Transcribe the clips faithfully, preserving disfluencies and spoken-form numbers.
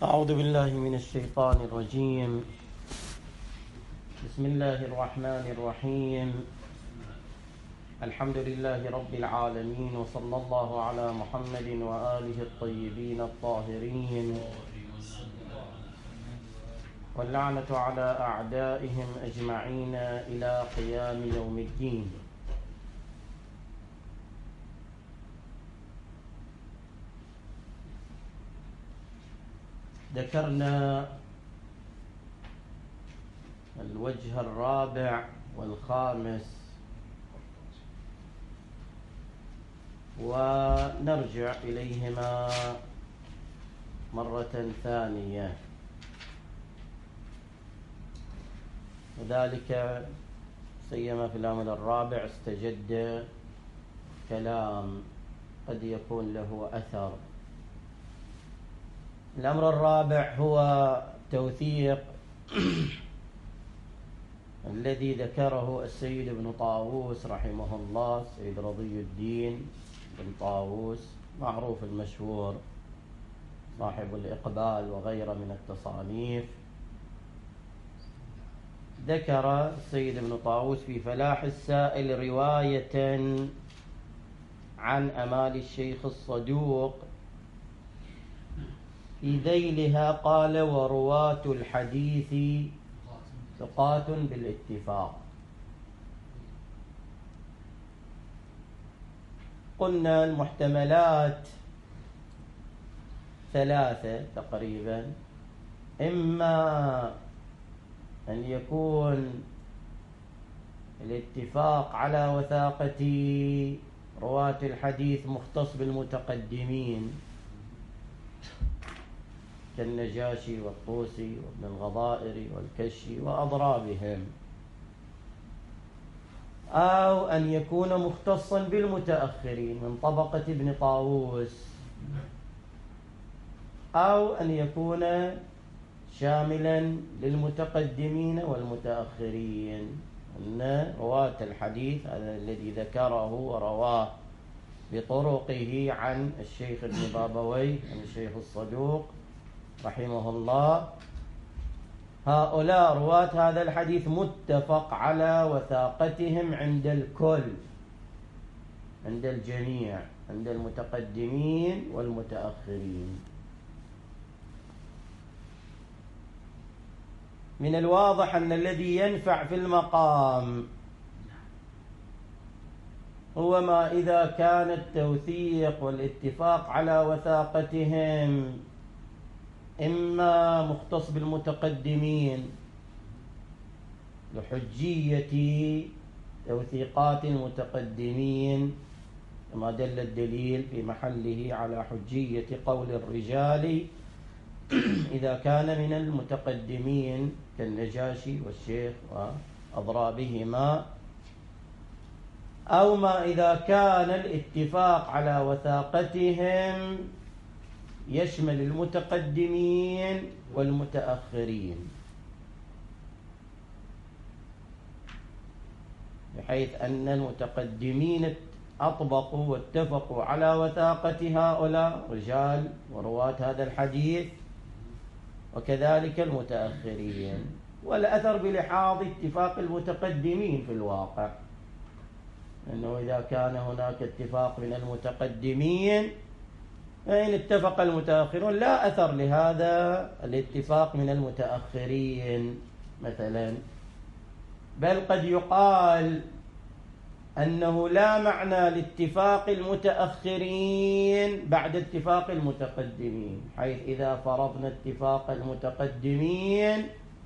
أعوذ بالله من الشيطان الرجيم. بسم الله الرحمن الرحيم. الحمد لله رب العالمين، وصلى الله على محمد وآله الطيبين الطاهرين، واللعنة على أعدائهم أجمعين إلى قيام يوم الدين. ذكرنا الوجه الرابع والخامس، ونرجع إليهما مرة ثانية، وذلك سيما في الأمر الرابع استجد كلام قد يكون له أثر. الأمر الرابع هو توثيق الذي ذكره السيد ابن طاووس رحمه الله، السيد رضي الدين بن طاووس، معروف المشهور صاحب الإقبال وغيره من التصانيف. ذكر السيد ابن طاووس في فلاح السائل رواية عن أمال الشيخ الصدوق في ذيلها، قال: ورواة الحديث ثقات بالاتفاق. قلنا المحتملات ثلاثة تقريبا: إما أن يكون الاتفاق على وثاقة رواة الحديث مختص بالمتقدمين كالنجاشي والطوسي وابن الغضائر والكشي وأضرابهم، أو أن يكون مختصا بالمتأخرين من طبقة ابن طاووس، أو أن يكون شاملا للمتقدمين والمتأخرين. أن رواة الحديث هذا الذي ذكره ورواه بطرقه عن الشيخ ابن بابويه عن الشيخ الصدوق رحمه الله، هؤلاء رواة هذا الحديث متفق على وثاقتهم عند الكل، عند الجميع، عند المتقدمين والمتأخرين. من الواضح أن الذي ينفع في المقام هو ما إذا كان التوثيق والاتفاق على وثاقتهم إما مختص بالمتقدمين لحجية توثيقات المتقدمين، كما دل الدليل في محله على حجية قول الرجال إذا كان من المتقدمين كالنجاشي والشيخ وأضرابهما، أو ما إذا كان الاتفاق على وثاقتهم يشمل المتقدمين والمتأخرين، بحيث أن المتقدمين أطبقوا واتفقوا على وثاقة هؤلاء رجال ورواة هذا الحديث، وكذلك المتأخرين. والأثر بلحاظ اتفاق المتقدمين في الواقع، أنه إذا كان هناك اتفاق من المتقدمين فإن اتفق المتأخرون لا أثر لهذا الاتفاق من المتأخرين مثلا، بل قد يقال أنه لا معنى لاتفاق المتأخرين بعد اتفاق المتقدمين، حيث إذا فرضنا اتفاق المتقدمين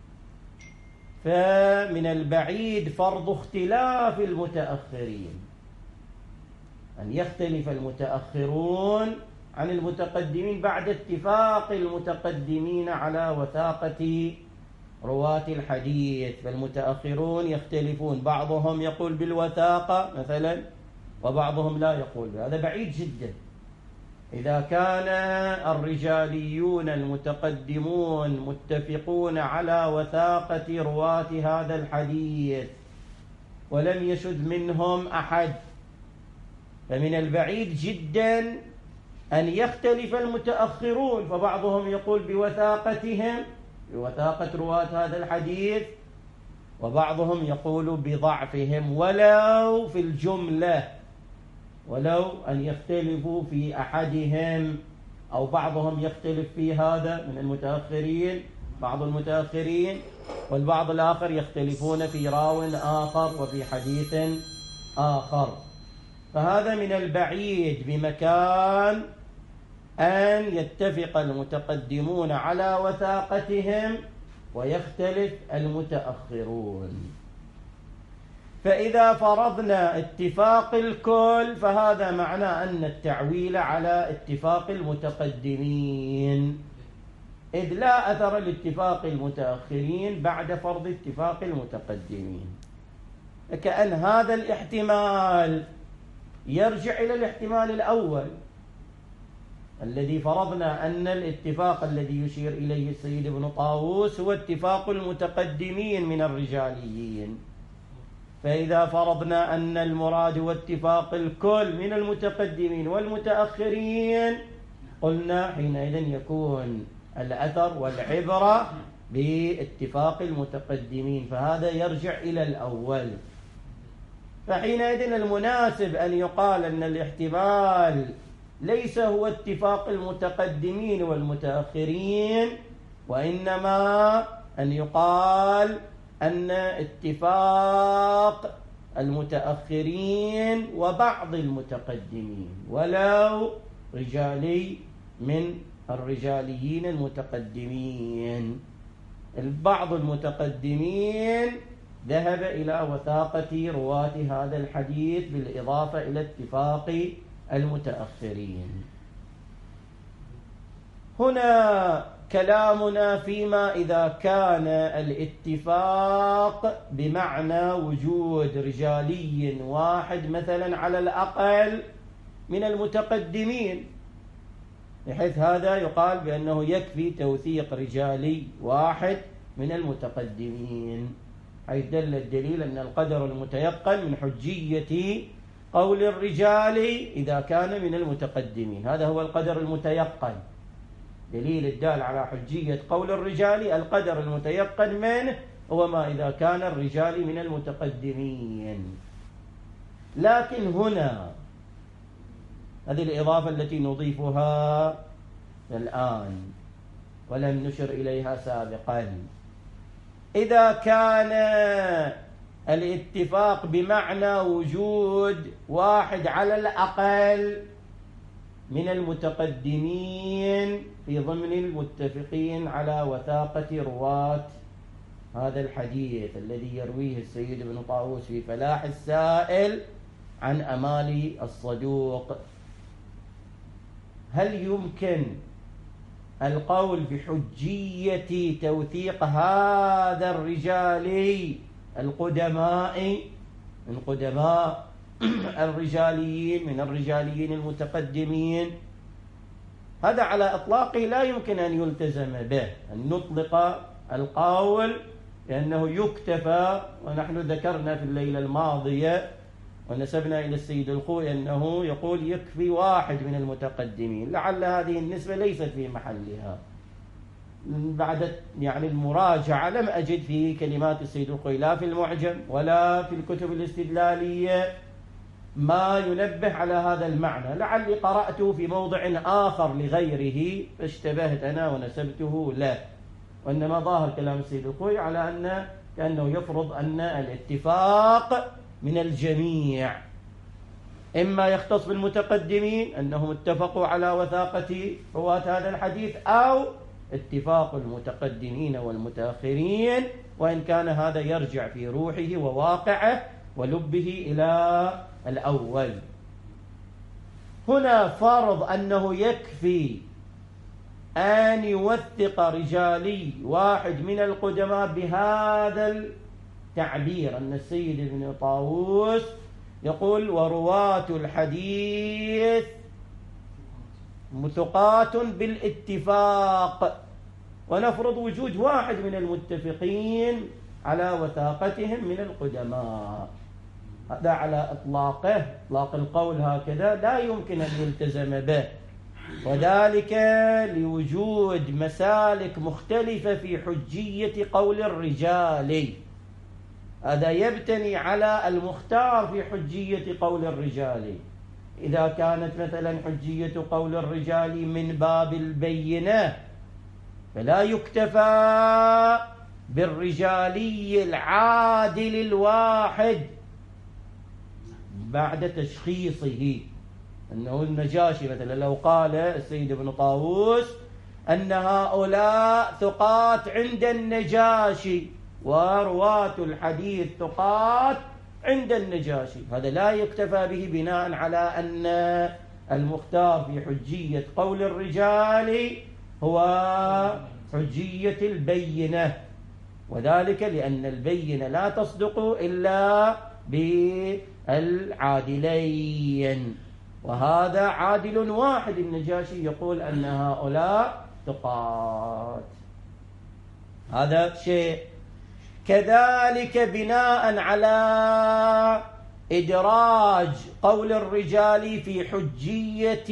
فمن البعيد فرض اختلاف المتأخرين، أن يختلف المتأخرون عن المتقدمين بعد اتفاق المتقدمين على وثاقة رواة الحديث. فالمتأخرون يختلفون، بعضهم يقول بالوثاقة مثلا وبعضهم لا يقول بها، هذا بعيد جدا. إذا كان الرجاليون المتقدمون متفقون على وثاقة رواة هذا الحديث ولم يشذ منهم أحد، فمن البعيد جدا أن يختلف المتأخرون، فبعضهم يقول بوثاقتهم بوثاقة رواة هذا الحديث، وبعضهم يقول بضعفهم ولو في الجملة، ولو أن يختلفوا في أحدهم، أو بعضهم يختلف في هذا من المتأخرين، بعض المتأخرين، والبعض الآخر يختلفون في راو آخر وفي حديث آخر. فهذا من البعيد بمكان أن يتفق المتقدمون على وثاقتهم ويختلف المتأخرون. فإذا فرضنا اتفاق الكل فهذا معناه أن التعويل على اتفاق المتقدمين، إذ لا أثر لاتفاق المتأخرين بعد فرض اتفاق المتقدمين. كأن هذا الاحتمال يرجع إلى الاحتمال الأول الذي فرضنا أن الاتفاق الذي يشير إليه السيد ابن طاووس هو اتفاق المتقدمين من الرجاليين. فإذا فرضنا أن المراد هو اتفاق الكل من المتقدمين والمتأخرين، قلنا حينئذ يكون الأثر والعبرة باتفاق المتقدمين، فهذا يرجع إلى الأول. فحينئذ المناسب أن يقال أن الاحتمال ليس هو اتفاق المتقدمين والمتأخرين، وإنما أن يقال أن اتفاق المتأخرين وبعض المتقدمين، ولو رجالي من الرجاليين المتقدمين. البعض المتقدمين ذهب إلى وثاقة رواة هذا الحديث بالإضافة إلى اتفاق المتأخرين. هنا كلامنا فيما إذا كان الاتفاق بمعنى وجود رجالي واحد مثلا على الأقل من المتقدمين، بحيث هذا يقال بأنه يكفي توثيق رجالي واحد من المتقدمين، حيث دل الدليل أن القدر المتيقن من حجية قول الرجال إذا كان من المتقدمين. هذا هو القدر المتيقن، دليل الدال على حجية قول الرجال القدر المتيقن منه هو ما إذا كان الرجال من المتقدمين. لكن هنا هذه الإضافة التي نضيفها الآن ولم نشر إليها سابقا، إذا كان الاتفاق بمعنى وجود واحد على الأقل من المتقدمين في ضمن المتفقين على وثاقة رواة هذا الحديث الذي يرويه السيد ابن طاووس في فلاح السائل عن أمالي الصدوق، هل يمكن القول بحجية توثيق هذا الرجالي القدماء من قدماء الرجاليين من الرجاليين المتقدمين؟ هذا على إطلاقه لا يمكن أن يلتزم به، أن نطلق القول لأنه يكتفى. ونحن ذكرنا في الليلة الماضية ونسبنا إلى السيد الخوئي أنه يقول يكفي واحد من المتقدمين، لعل هذه النسبة ليست في محلها. بعد يعني المراجعة لم أجد في كلمات السيد الخوئي لا في المعجم ولا في الكتب الاستدلالية ما ينبه على هذا المعنى. لعلي قرأته في موضع آخر لغيره فاشتبهت أنا ونسبته له، وإنما ظاهر كلام السيد الخوئي على أن كأنه يفرض أن الاتفاق من الجميع، إما يختص بالمتقدمين أنهم اتفقوا على وثاقة رواة هذا الحديث، أو اتفاق المتقدمين والمتأخرين، وإن كان هذا يرجع في روحه وواقعه ولبه إلى الأول. هنا فرض أنه يكفي أن يوثق رجالي واحد من القدماء بهذا التعبير، أن السيد ابن طاووس يقول ورواة الحديث مثقات بالاتفاق، ونفرض وجود واحد من المتفقين على وثاقتهم من القدماء. هذا على إطلاقه، إطلاق القول هكذا لا يمكن أن يلتزم به، وذلك لوجود مسالك مختلفة في حجية قول الرجال. هذا يبتني على المختار في حجية قول الرجال. إذا كانت مثلا حجية قول الرجال من باب البينة فلا يكتفى بالرجالي العادل الواحد بعد تشخيصه، أنه النجاشي مثلا لو قال السيد ابن طاووس أن هؤلاء ثقات عند النجاشي ورواة الحديث ثقات عند النجاشي، هذا لا يكتفى به بناء على أن المختار في حجية قول الرجال هو حجية البينة، وذلك لأن البينة لا تصدق إلا بالعادلين، وهذا عادل واحد النجاشي يقول أن هؤلاء ثقات. هذا شيء. كذلك بناء على إدراج قول الرجال في حجية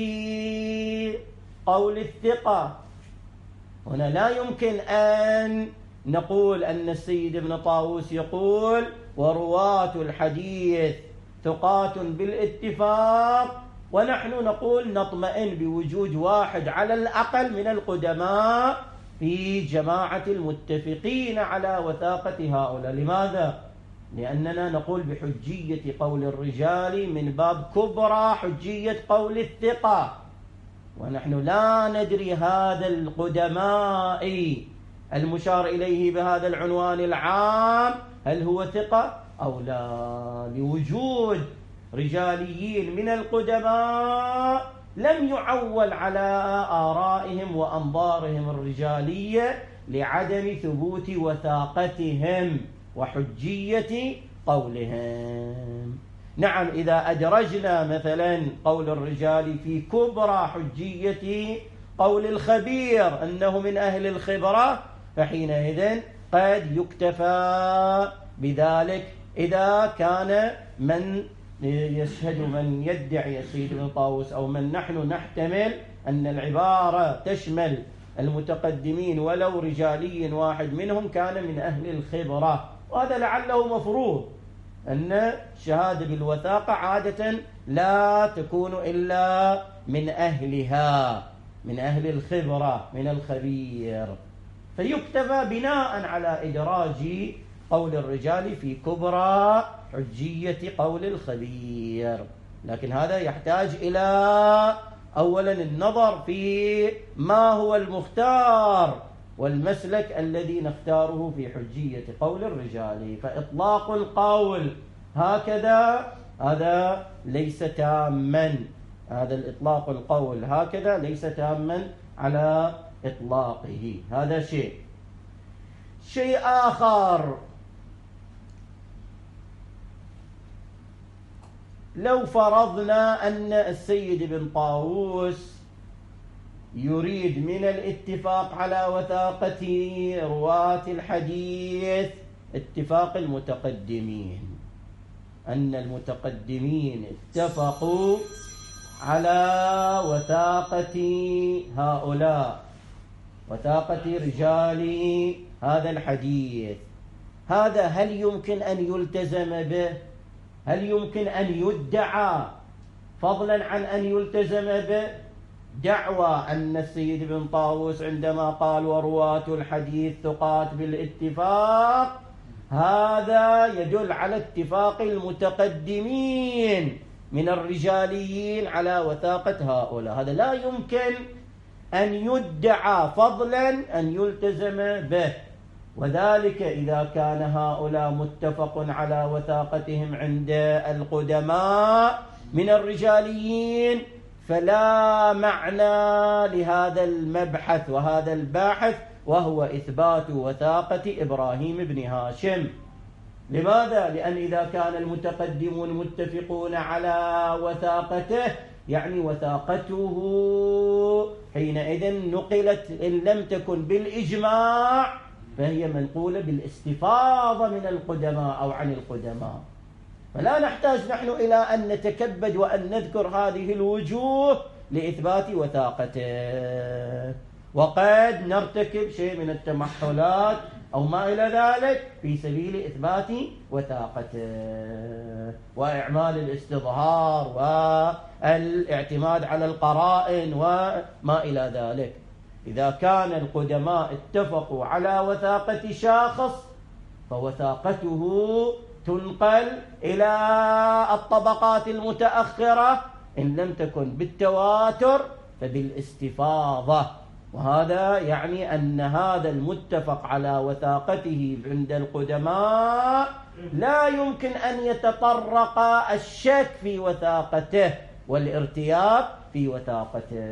قول الثقة، هنا لا يمكن أن نقول أن السيد ابن طاووس يقول ورواة الحديث ثقات بالاتفاق، ونحن نقول نطمئن بوجود واحد على الأقل من القدماء في جماعة المتفقين على وثاقة هؤلاء. لماذا؟ لأننا نقول بحجية قول الرجال من باب كبرى حجية قول الثقة، ونحن لا ندري هذا القدماء المشار إليه بهذا العنوان العام هل هو ثقة أو لا، لوجود رجاليين من القدماء لم يعول على آرائهم وأنظارهم الرجالية لعدم ثبوت وثاقتهم وحجية قولهم. نعم، إذا أدرجنا مثلا قول الرجال في كبرى حجية قول الخبير أنه من أهل الخبرة، فحينئذ قد يكتفى بذلك إذا كان من يشهد من يدعي السيد ابن طاووس أو من نحن نحتمل أن العبارة تشمل المتقدمين ولو رجالي واحد منهم كان من أهل الخبرة، وهذا لعله مفروض أن الشهادة بالوثاقة عادة لا تكون إلا من أهلها، من أهل الخبرة، من الخبير، فيكتفى بناء على إدراج قول الرجال في كبرى حجية قول الخبير. لكن هذا يحتاج إلى أولا النظر في ما هو المختار والمسلك الذي نختاره في حجية قول الرجال. فإطلاق القول هكذا هذا ليس تاما، هذا الإطلاق القول هكذا ليس تاما على إطلاقه. هذا شيء. شيء آخر، لو فرضنا أن السيد بن طاووس يريد من الاتفاق على وثاقة رواة الحديث اتفاق المتقدمين، أن المتقدمين اتفقوا على وثاقة هؤلاء، وثاقة رجال هذا الحديث، هذا هل يمكن أن يلتزم به؟ هل يمكن أن يدعى فضلا عن أن يلتزم به؟ دعوى أن السيد بن طاووس عندما قال ورواة الحديث ثقات بالاتفاق، هذا يدل على اتفاق المتقدمين من الرجاليين على وثاقة هؤلاء، هذا لا يمكن أن يدعى فضلا أن يلتزم به، وذلك إذا كان هؤلاء متفق على وثاقتهم عند القدماء من الرجاليين، فلا معنى لهذا المبحث وهذا الباحث وهو إثبات وثاقة إبراهيم بن هاشم. لماذا؟ لأن إذا كان المتقدمون متفقون على وثاقته يعني وثاقته حينئذ نقلت إن لم تكن بالإجماع فهي منقولة بالاستفاضة من القدماء أو عن القدماء، فلا نحتاج نحن إلى أن نتكبد وأن نذكر هذه الوجوه لإثبات وثاقته، وقد نرتكب شيء من التمحلات أو ما إلى ذلك في سبيل إثبات وثاقته، وإعمال الاستظهار والاعتماد على القرائن وما إلى ذلك. إذا كان القدماء اتفقوا على وثاقة شخص فوثاقته تنقل إلى الطبقات المتأخرة، إن لم تكن بالتواتر فبالاستفاضة، وهذا يعني أن هذا المتفق على وثاقته عند القدماء لا يمكن أن يتطرق الشك في وثاقته والارتياب في وثاقته،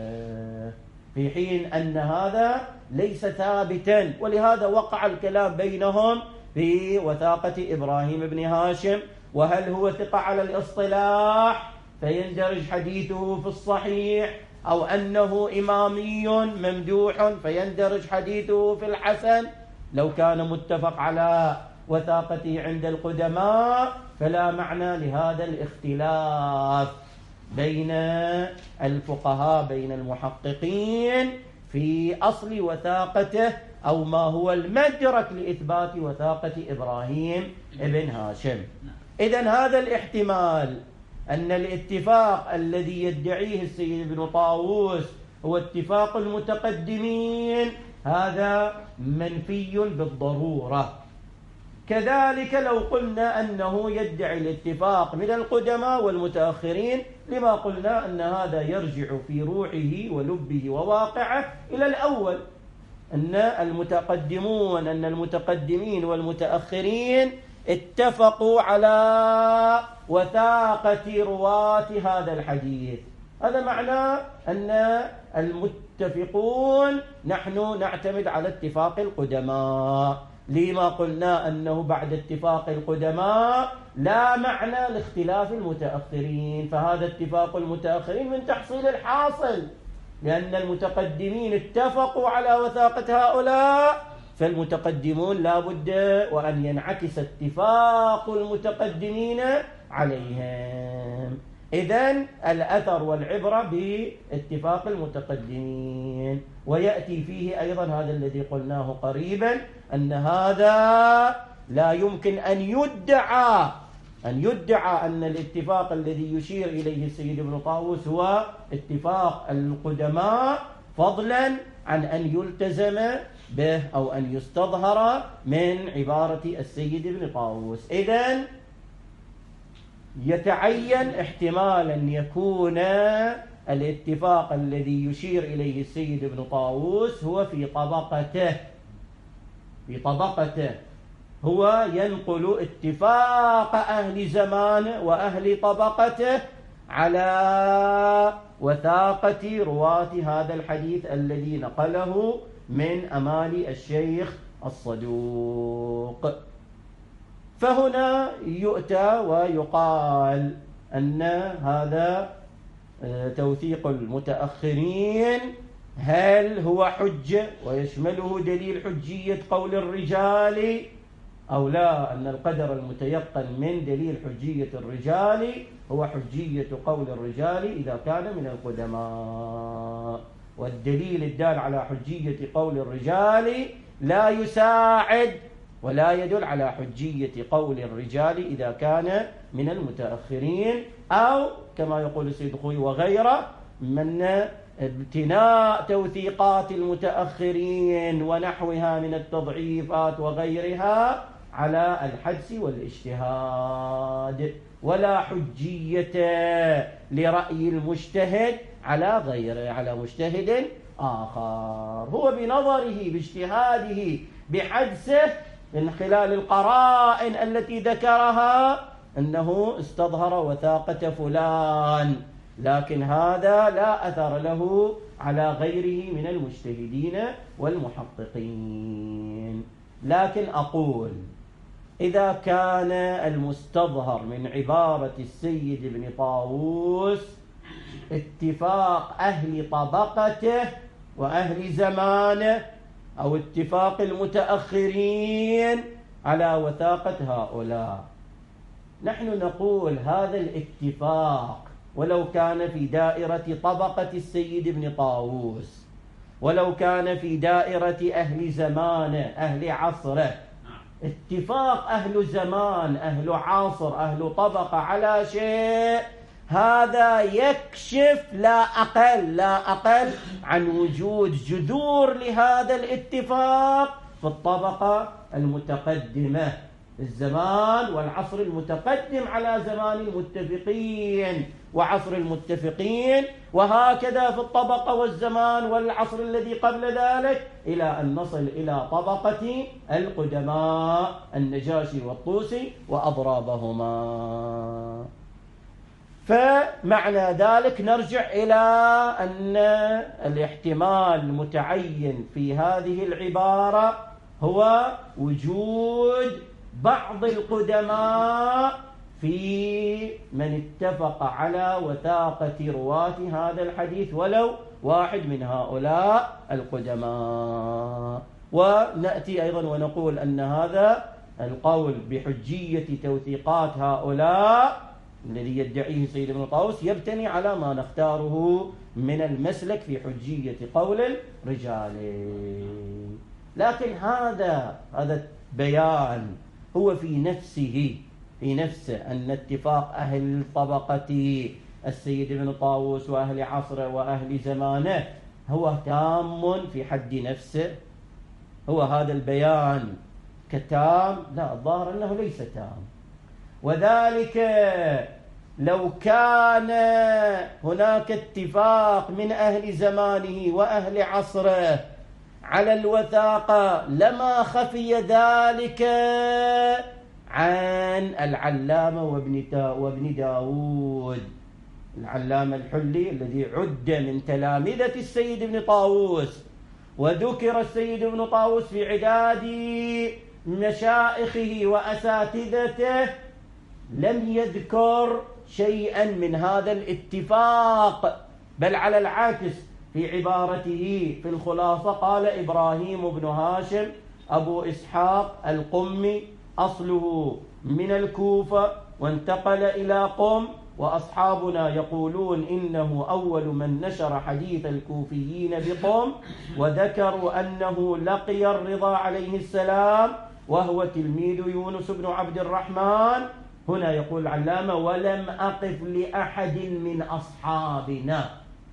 في حين أن هذا ليس ثابتا. ولهذا وقع الكلام بينهم في وثاقة إبراهيم بن هاشم، وهل هو ثقة على الاصطلاح فيندرج حديثه في الصحيح، أو أنه إمامي ممدوح فيندرج حديثه في الحسن. لو كان متفق على وثاقته عند القدماء فلا معنى لهذا الاختلاف بين الفقهاء بين المحققين في أصل وثاقته أو ما هو المدرك لإثبات وثاقة إبراهيم بن هاشم. إذن هذا الاحتمال أن الاتفاق الذي يدعيه السيد ابن طاووس هو اتفاق المتقدمين هذا منفي بالضرورة. كذلك لو قلنا أنه يدعي الاتفاق من القدماء والمتأخرين، لما قلنا أن هذا يرجع في روحه ولبه وواقعه إلى الأول، أن المتقدمون أن المتقدمين والمتأخرين اتفقوا على وثاقة رواة هذا الحديث. هذا معناه أن المتفقون نحن نعتمد على اتفاق القدماء، لما قلنا أنه بعد اتفاق القدماء لا معنى لاختلاف المتأخرين، فهذا اتفاق المتأخرين من تحصيل الحاصل، لأن المتقدمين اتفقوا على وثاقة هؤلاء، فالمتقدمون لا بد وأن ينعكس اتفاق المتقدمين عليهم. إذن الأثر والعبرة باتفاق المتقدمين. ويأتي فيه أيضا هذا الذي قلناه قريبا، أن هذا لا يمكن أن يدعى أن يدعى أن الاتفاق الذي يشير إليه السيد ابن طاووس هو اتفاق القدماء، فضلا عن أن يلتزم به أو أن يستظهر من عبارة السيد ابن طاووس. إذن يتعين احتمال أن يكون الاتفاق الذي يشير إليه السيد ابن طاووس هو في طبقته في طبقته هو ينقل اتفاق أهل زمانه وأهل طبقته على وثاقة رواة هذا الحديث الذي نقله من أمال الشيخ الصدوق. فهنا يؤتى ويقال أن هذا توثيق المتأخرين هل هو حجة ويشمله دليل حجية قول الرجال أو لا، أن القدر المتيقن من دليل حجية الرجال هو حجية قول الرجال إذا كان من القدماء، والدليل الدال على حجية قول الرجال لا يساعد ولا يدل على حجية قول الرجال إذا كان من المتأخرين، أو كما يقول السيد خوي وغيره من ابتناء توثيقات المتأخرين ونحوها من التضعيفات وغيرها على الحدس والاجتهاد، ولا حجية لرأي المجتهد على غيره على مجتهد آخر، هو بنظره باجتهاده بحدسه من خلال القرائن التي ذكرها أنه استظهر وثاقة فلان، لكن هذا لا أثر له على غيره من المجتهدين والمحققين. لكن أقول إذا كان المستظهر من عبارة السيد ابن طاووس اتفاق أهل طبقته وأهل زمانه أو اتفاق المتأخرين على وثاقة هؤلاء، نحن نقول هذا الاتفاق ولو كان في دائرة طبقة السيد ابن طاووس، ولو كان في دائرة أهل زمانه أهل عصره، اتفاق أهل زمان أهل عصر أهل طبقة على شيء، هذا يكشف لا أقل لا أقل عن وجود جذور لهذا الاتفاق في الطبقة المتقدمة، الزمان والعصر المتقدم على زمان المتفقين وعصر المتفقين، وهكذا في الطبقة والزمان والعصر الذي قبل ذلك، إلى أن نصل إلى طبقة القدماء النجاشي والطوسي وأضرابهما. فمعنى ذلك نرجع إلى أن الاحتمال المتعين في هذه العبارة هو وجود بعض القدماء في من اتفق على وثاقة رواة هذا الحديث ولو واحد من هؤلاء القدماء. ونأتي أيضا ونقول أن هذا القول بحجية توثيقات هؤلاء الذي يدعيه سيد ابن طاووس يبتني على ما نختاره من المسلك في حجية قول الرجال. لكن هذا هذا بيان هو في نفسه في نفسه أن اتفاق أهل طبقة السيد ابن طاووس وأهل عصره وأهل زمانه هو تام في حد نفسه. هو هذا البيان كتام؟ لا، الظاهر أنه ليس تام. وذلك لو كان هناك اتفاق من أهل زمانه وأهل عصره على الوثاقة لما خفي ذلك عن العلامة وابن داود، العلامة الحلي الذي عد من تلامذة السيد ابن طاووس، وذكر السيد ابن طاووس في عداد مشائخه وأساتذته، لم يذكر شيئا من هذا الاتفاق، بل على العكس في عبارته في الخلاصة قال: إبراهيم بن هاشم أبو إسحاق القمي أصله من الكوفة وانتقل إلى قم، وأصحابنا يقولون إنه أول من نشر حديث الكوفيين بقم، وذكروا أنه لقي الرضا عليه السلام وهو تلميذ يونس بن عبد الرحمن. هنا يقول العلامة: ولم أقف لأحد من أصحابنا،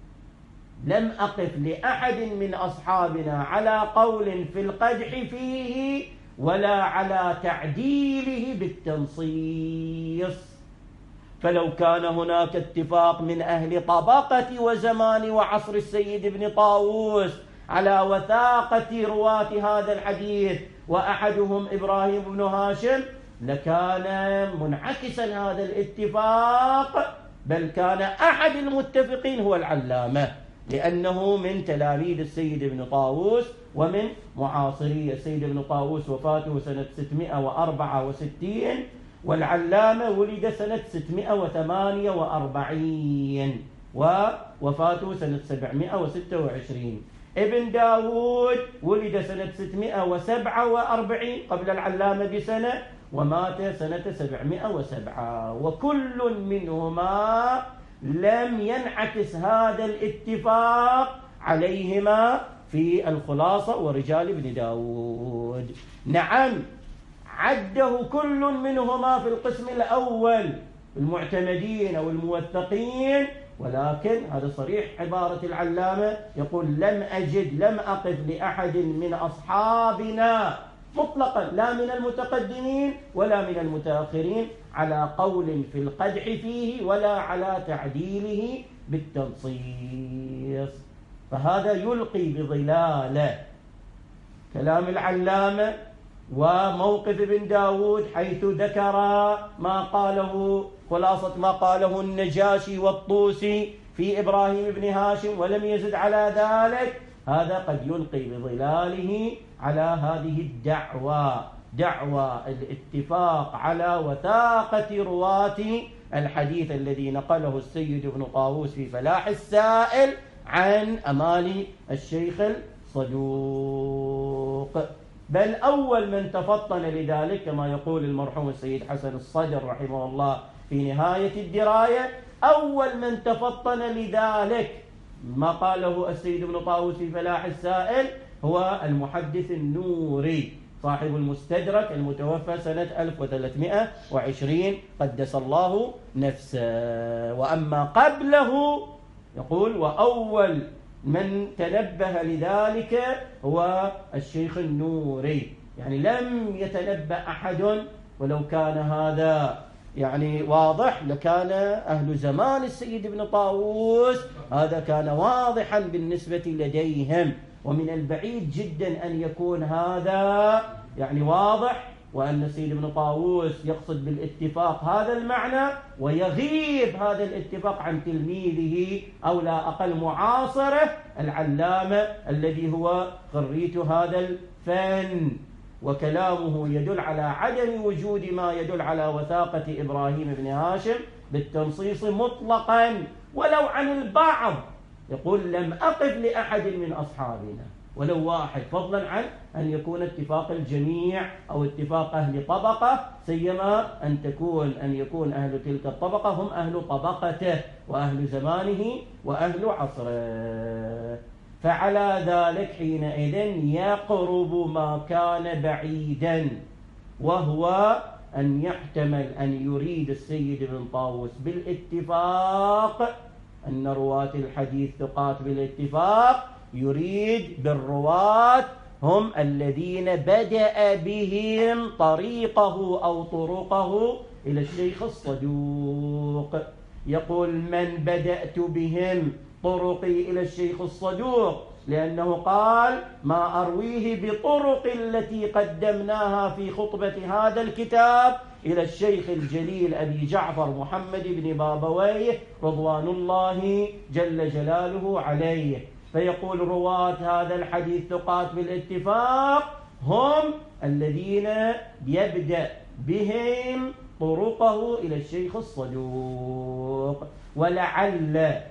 لم أقف لأحد من أصحابنا على قول في القدح فيه ولا على تعديله بالتنصيص. فلو كان هناك اتفاق من أهل طبقة وزمان وعصر السيد ابن طاووس على وثاقة رواة هذا الحديث وأحدهم إبراهيم بن هاشم، لكان منعكسا هذا الاتفاق، بل كان أحد المتفقين هو العلامة، لأنه من تلاميذ السيد ابن طاووس ومن معاصري السيد ابن طاووس. وفاته سنة ستمائة وأربعة وستين، والعلامة ولد سنة ستمائة وثمانية وأربعين ووفاته سنة سبعمائة وستة وعشرين. ابن داود ولد سنة ستمائة وسبعة وأربعين قبل العلامة بسنة، ومات سنة سبعمائة وسبعة، وكل منهما لم ينعكس هذا الاتفاق عليهما في الخلاصة ورجال ابن داود. نعم، عده كل منهما في القسم الأول المعتمدين أو الموثقين، ولكن هذا صريح عبارة العلامة، يقول: لم أجد لم أقف لأحد من أصحابنا مطلقا، لا من المتقدمين ولا من المتأخرين، على قول في القدح فيه ولا على تعديله بالتنصيص. فهذا يلقي بظلاله كلام العلامة وموقف ابن داود، حيث ذكر ما قاله خلاصة ما قاله النجاشي والطوسي في إبراهيم بن هاشم ولم يزد على ذلك. هذا قد يلقي بظلاله على هذه الدعوة، دعوة الاتفاق على وثاقة رواة الحديث الذي نقله السيد ابن طاووس في فلاح السائل عن أمال الشيخ الصدوق. بل أول من تفطن لذلك كما يقول المرحوم السيد حسن الصدر رحمه الله في نهاية الدراية، أول من تفطن لذلك ما قاله السيد ابن طاووس في فلاح السائل هو المحدث النوري صاحب المستدرك المتوفى سنة ألف وثلاثمائة وعشرين قدس الله نفسه. وأما قبله يقول وأول من تنبه لذلك هو الشيخ النوري، يعني لم يتنبأ أحد، ولو كان هذا يعني واضح لكان أهل زمان السيد ابن طاووس هذا كان واضحا بالنسبة لديهم، ومن البعيد جدا أن يكون هذا يعني واضح وأن السيد ابن طاووس يقصد بالاتفاق هذا المعنى ويغيب هذا الاتفاق عن تلميذه أو لا أقل معاصره العلامة الذي هو خريج هذا الفن، وكلامه يدل على عدم وجود ما يدل على وثاقة إبراهيم بن هاشم بالتنصيص مطلقا ولو عن البعض. يقول لم أقف لأحد من أصحابنا ولو واحد، فضلا عن أن يكون اتفاق الجميع أو اتفاق أهل طبقة، سيما أن تكون أن يكون أهل تلك الطبقة هم أهل طبقته وأهل زمانه وأهل عصره. فعلى ذلك حينئذ يقرب ما كان بعيدا، وهو أن يحتمل أن يريد السيد ابن طاووس بالاتفاق أن رواة الحديث ثقات بالاتفاق، يريد بالرواة هم الذين بدأ بهم طريقه أو طرقه إلى الشيخ الصدوق. يقول من بدأت بهم طرقي إلى الشيخ الصدوق، لأنه قال ما أرويه بطرق التي قدمناها في خطبة هذا الكتاب إلى الشيخ الجليل أبي جعفر محمد بن بابويه رضوان الله جل جلاله عليه. فيقول رواة هذا الحديث ثقات بالاتفاق هم الذين يبدأ بهم طرقه إلى الشيخ الصدوق. ولعل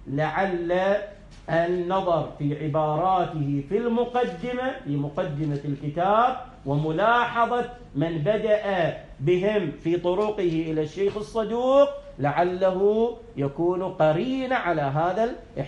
لعل النظر في عباراته في المقدمة في مقدمة الكتاب وملاحظة من بدأ بهم في طرقه إلى الشيخ الصدوق لعله يكون قرين على هذا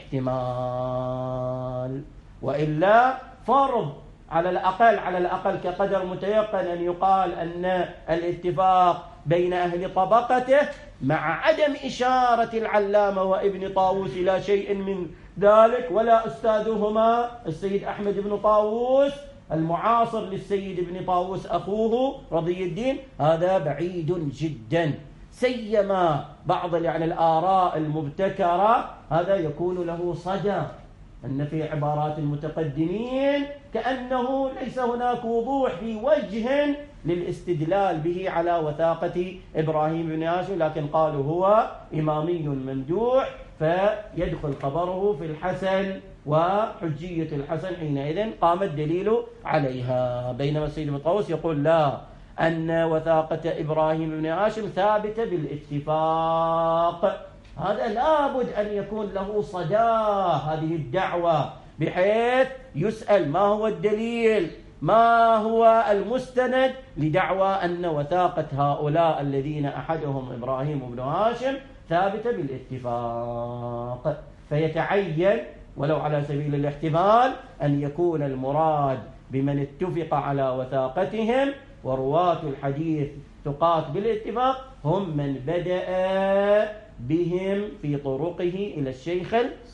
الاحتمال، وإلا فرض على الأقل على الأقل كقدر متيقن أن يقال أن الاتفاق بين أهل طبقته مع عدم إشارة العلامة وابن طاووس إلى شيء من ذلك، ولا أستاذهما السيد أحمد بن طاووس المعاصر للسيد ابن طاووس أخوه رضي الدين، هذا بعيد جدا. سيما بعض يعني الآراء المبتكرة هذا يكون له صدى، أن في عبارات المتقدمين كأنه ليس هناك وضوح في وجه للاستدلال به على وثاقة إبراهيم بن هاشم، لكن قالوا هو إمامي ممدوح فيدخل خبره في الحسن، وحجية الحسن حينئذ قام الدليل عليها. بينما السيد ابن طاووس يقول لا، أن وثاقة إبراهيم بن هاشم ثابتة بالاتفاق. هذا لابد أن يكون له صدى هذه الدعوة، بحيث يسأل ما هو الدليل، ما هو المستند لدعوى أن وثاقة هؤلاء الذين أحدهم إبراهيم بن هاشم ثابتة بالاتفاق. فيتعين ولو على سبيل الاحتمال أن يكون المراد بمن اتفق على وثاقتهم ورواة الحديث ثقات بالاتفاق هم من بدأ بهم في طرقه إلى الشيخ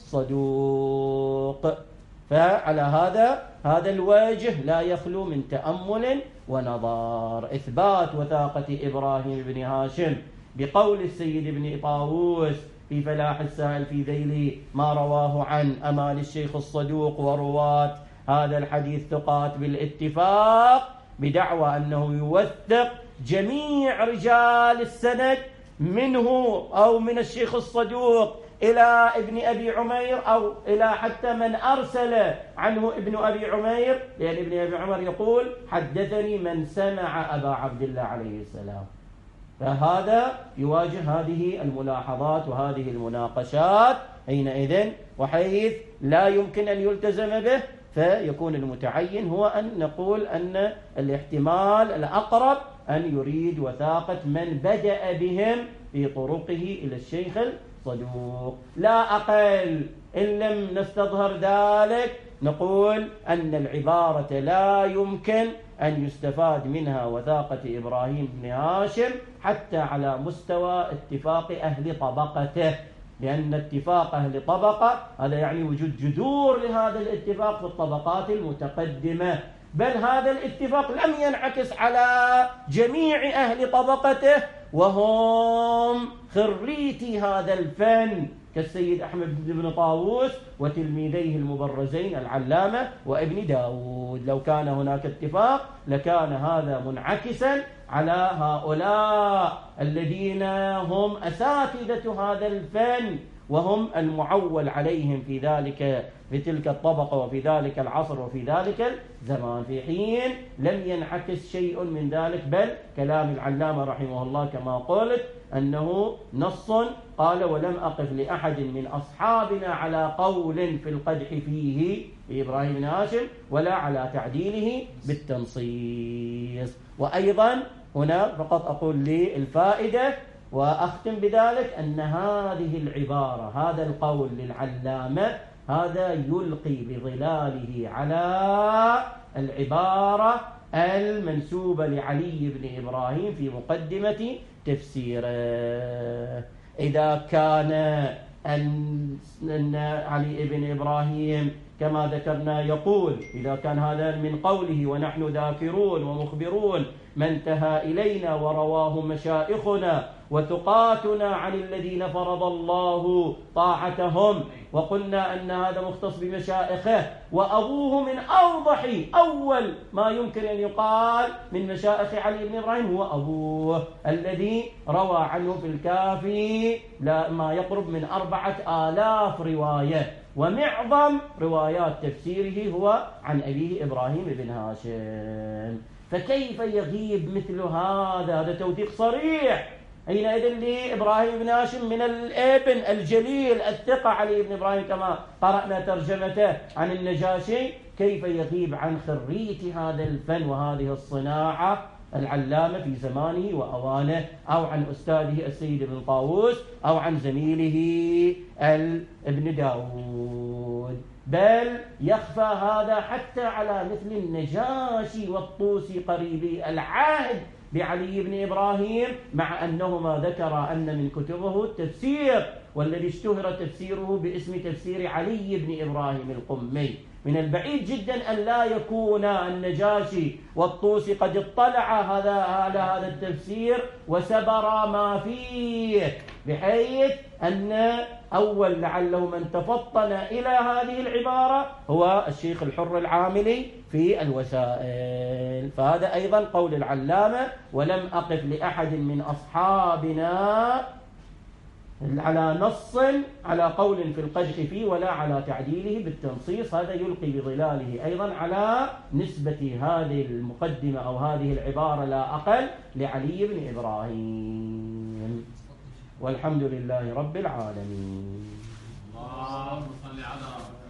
الصدوق. فعلى هذا هذا الوجه لا يخلو من تأمل ونظر. إثبات وثاقة إبراهيم بن هاشم بقول السيد ابن طاووس في فلاح السائل في ذيل ما رواه عن أمال الشيخ الصدوق ورواة هذا الحديث ثقات بالاتفاق، بدعوى أنه يوثق جميع رجال السند منه أو من الشيخ الصدوق إلى ابن أبي عمير أو إلى حتى من أرسل عنه ابن أبي عمير، لأن ابن أبي عمير يقول حدثني من سمع أبا عبد الله عليه السلام. فهذا يواجه هذه الملاحظات وهذه المناقشات حينئذ، وحيث لا يمكن أن يلتزم به فيكون المتعين هو أن نقول أن الاحتمال الأقرب أن يريد وثاقة من بدأ بهم في طرقه إلى الشيخ صدوق لا أقل. إن لم نستظهر ذلك نقول أن العبارة لا يمكن أن يستفاد منها وثاقة إبراهيم بن هاشم حتى على مستوى اتفاق أهل طبقته، لأن اتفاق أهل طبقة هذا يعني وجود جذور لهذا الاتفاق في الطبقات المتقدمة، بل هذا الاتفاق لم ينعكس على جميع أهل طبقته وهم خريتي هذا الفن كالسيد أحمد بن طاووس وتلميذيه المبرزين العلامة وابن داود. لو كان هناك اتفاق لكان هذا منعكسا على هؤلاء الذين هم أساتذة هذا الفن وهم المعول عليهم في ذلك في تلك الطبقة وفي ذلك العصر وفي ذلك الزمان، في حين لم ينعكس شيء من ذلك، بل كلام العلامة رحمه الله كما قلت أنه نص قال: ولم أقف لأحد من أصحابنا على قول في القدح فيه في إبراهيم بن هاشم ولا على تعديله بالتنصيص. وأيضا هنا فقط أقول لي الفائدة وأختم بذلك أن هذه العبارة هذا القول للعلامة هذا يلقي بظلاله على العبارة المنسوبة لعلي بن إبراهيم في مقدمة تفسيره. إذا كان أن علي بن إبراهيم كما ذكرنا يقول إذا كان هذا من قوله ونحن ذاكرون ومخبرون ما انتهى إلينا ورواه مشائخنا وثقاتنا عن الذين فرض الله طاعتهم، وقلنا أن هذا مختص بمشائخه وأبوه من أوضح أول ما يمكن أن يقال من مشائخ علي بن إبراهيم هو أبوه الذي روى عنه في الكافي ما يقرب من أربعة آلاف رواية، ومعظم روايات تفسيره هو عن أبيه إبراهيم بن هاشم. فكيف يغيب مثل هذا؟ هذا توثيق صريح حينئذ لإبراهيم بن هاشم من الابن الجليل الثقة علي بن إبراهيم كما قرأنا ترجمته عن النجاشي. كيف يغيب عن خريت هذا الفن وهذه الصناعة العلامة في زمانه وأوانه، أو عن أستاذه السيد ابن طاووس، أو عن زميله ابن داود؟ بل يخفى هذا حتى على مثل النجاشي والطوسي قريبي العهد بعلي بن إبراهيم، مع أنهما ذكر أن من كتبه التفسير والذي اشتهر تفسيره باسم تفسير علي بن إبراهيم القمي. من البعيد جدا أن لا يكون النجاشي والطوسي قد اطلع هذا على هذا التفسير وسبر ما فيه، بحيث أن أول لعله من تفطن إلى هذه العبارة هو الشيخ الحر العاملي في الوسائل. فهذا أيضا قول العلامة: ولم أقف لأحد من أصحابنا على نص على قول في القدح فيه ولا على تعديله بالتنصيص. هذا يلقي بظلاله أيضا على نسبة هذه المقدمة أو هذه العبارة لا أقل لعلي بن إبراهيم. والحمد لله رب العالمين. اللهم صل على